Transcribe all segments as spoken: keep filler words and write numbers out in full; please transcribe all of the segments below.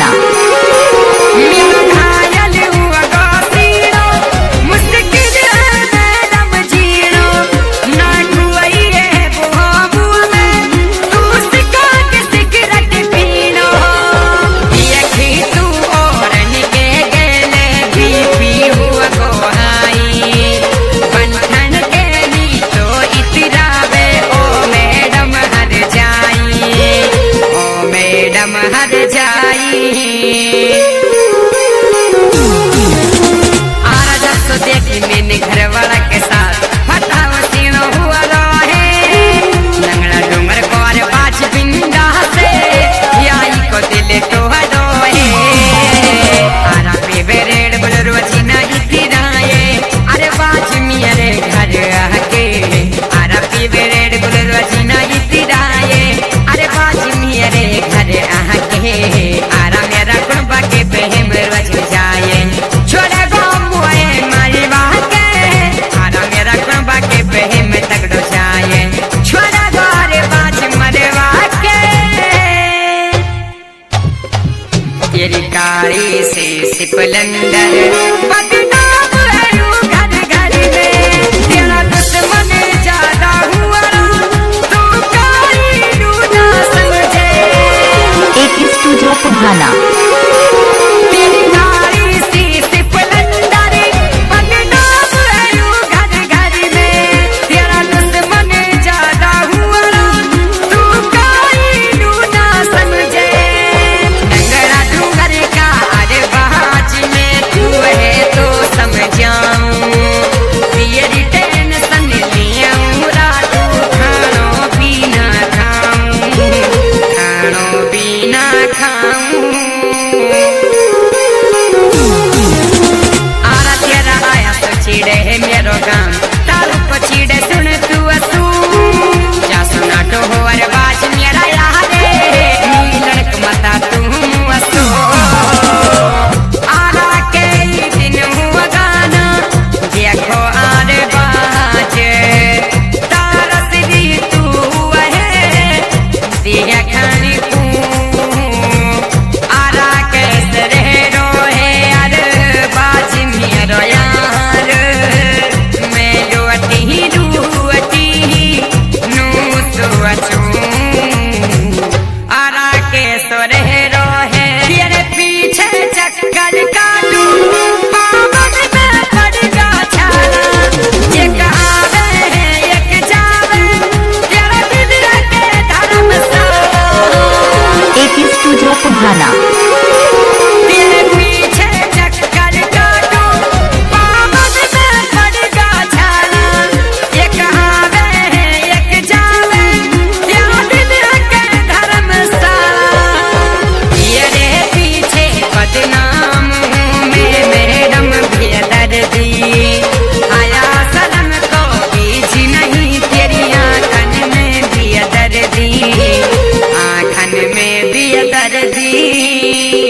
सुहाना। हर जाई आरा जब तो देखी मैंने घर वाला के साथ फटाव सीनो हुआ रहे लंगड़ा डूंगर कोर पाँच बिंदा से याई को दिल तो हदोए आरा पे बेरेड बोलो वचना इतनी राये अरे बाज मेरे घर आके आरा पे बेरेड बोलो वचना इतनी राये अरे बाज मेरे घर आके आरा मेरा कुंबा के प्रेम रच जाए छोड़े गोमुए मारी बाके आरा मेरा कुंबा के प्रेम तगड़ो जाए छोड़ा गोरे बाज मरे वाके तेरी कारी से सिपलंदर बदनाम है घर घर में तेरा दुश्मन ज्यादा हुआ तू कारी ना समझे एक स्टूडियो सुहाना। तेरी कारी सी सिपलंदर बदनाम है घर घर में तेरा दुश्मन ज्यादा हुआ तू कारी ना समझे लंगड़ा डूंगर का अरे बाज में तू है तो समझाऊं तेरी टेंशन लियाऊं रातू खानो पीना खाऊं खानो पीना खाऊं आरा तेरा आया तो चिड़े है मेरो काम तारू को चिड़े सुन तू असू जा सुना तो हो अरे बाज मेरा याद है लड़क मता तू असू आरा के दिन हुआ गाना देखो आरे बाज तारस दी तू है दिया खानी तू आरा के सरे रोहे अरे बाज मेरो यार मैं लुअटी लुअटी नू सुअचू आरा के सोरे रोहे तेरे पीछे चक्कर काटू पावन में पड़ जा छाला एक आवे एक जावे तेरा दिल के धर्म सा एक स्टूडियो सुहाना। तेरे पीछे चक्कर काटू पावन में पड़ जा छाला एक आवे एक जावे तेरा दिल के धर्म सा तेरे पीछे बदनाम हूँ मैं मैडम बेदर्दी आया सदन को बीज नहीं तेरी आंखन में बेदर्दी आंखन में बेदर्दी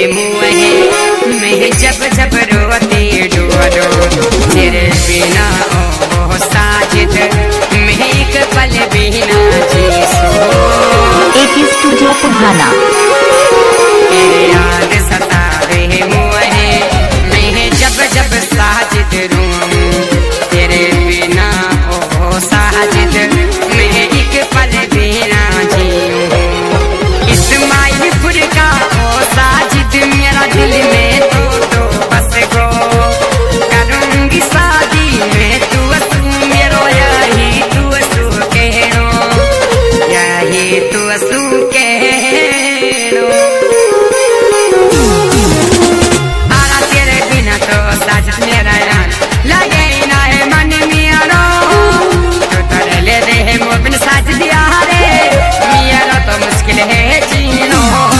मुँहे मैं जब जब रोती डोरो तेरे बिना ओ साजिद मैं एक पल बिना जी सो एके स्टूडियो पुराना तेरे याद सतावे मुँहे मैं जब जब साजिद रूं तेरे बिना ओ साजिद मैं एक पल बिना जीऊं इस्माइल पुर का ओ साजिद मेरा दिल में तो तो बस गो करूंगी शादी में तू असू मेरो यही तू असू कहनो यही तू असू कहनो आरा तेरे बिना तो साजिद मेरा यार लगे ना है मन मियानो तो तेरे ले दे है मोबिन साजिद यारे मियानो तो मुश्किल है जीनो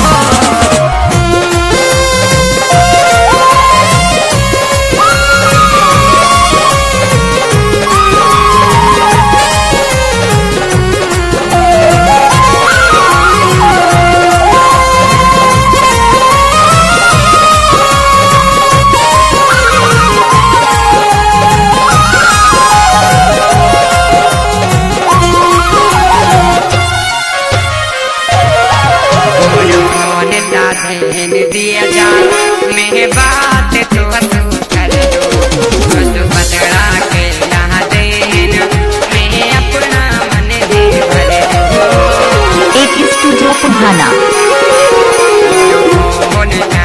ध्यान दिया जा मैं बात तो तू कर दो तू बदला के यहाँ देन मैं अपना मन दे भर दो एके स्टूडियो पुराना कौन